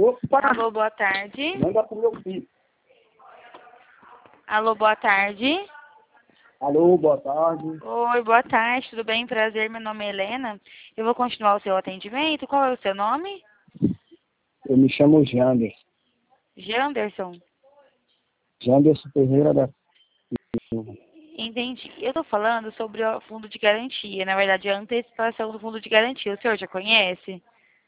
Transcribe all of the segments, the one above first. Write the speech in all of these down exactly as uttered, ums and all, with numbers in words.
Opa! Alô, boa tarde. Manda pro meu filho. Alô, boa tarde. Alô, boa tarde. Oi, boa tarde, tudo bem? Prazer, meu nome é Helena. Eu vou continuar o seu atendimento. Qual é o seu nome? Eu me chamo Jander. Janderson. Janderson Ferreira da Silva. Entendi. Eu estou falando sobre o fundo de garantia. Na verdade, a antecipação do fundo de garantia. O senhor já conhece?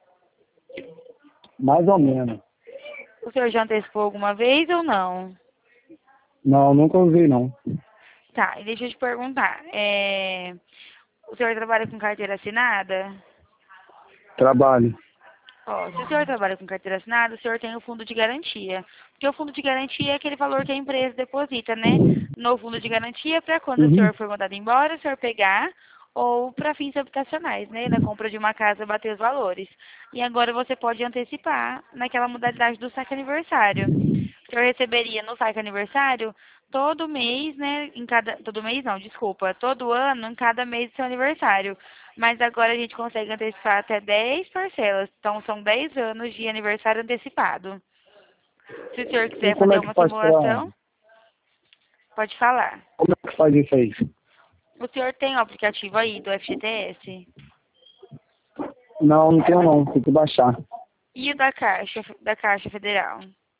Mais ou menos. O senhor já antecipou alguma vez ou não? Não, nunca ouvi, não. Tá, e deixa eu te perguntar. É... O senhor trabalha com carteira assinada? Trabalho. Ó, se o senhor trabalha com carteira assinada, o senhor tem o fundo de garantia. Porque o fundo de garantia é aquele valor que a empresa deposita, né? No fundo de garantia para quando o Uhum. senhor for mandado embora, o senhor pegar ou para fins habitacionais, né? Na compra de uma casa, bater os valores. E agora você pode antecipar naquela modalidade do saque aniversário. O senhor receberia no saque aniversário todo mês, né? Em cada, todo mês não, desculpa. Todo ano, em cada mês do seu aniversário. Mas agora a gente consegue antecipar até dez parcelas. Então, são dez anos de aniversário antecipado. Se o senhor E quiser como fazer é que uma faz pra... simulação, pode falar. Como é que faz isso aí? O senhor tem o aplicativo aí do F G T S? Não, não tenho não. Tem que baixar. E o da Caixa, da Caixa Federal?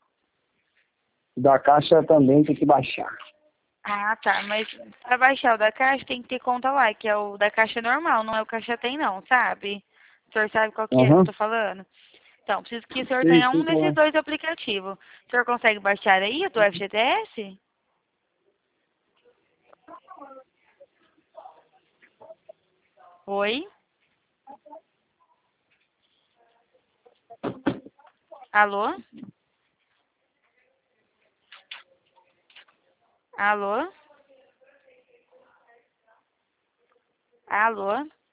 Da Caixa também tem que baixar. Ah, tá. Mas para baixar o da Caixa tem que ter conta lá, que é o da Caixa normal, não é o Caixa Tem não, sabe? O senhor sabe qual que é que eu Aham. tô falando? Então, preciso que o senhor Sim, tenha sim, um desses claro. dois aplicativos. O senhor consegue baixar aí o do F G T S? Oi? Alô? Alô? Alô?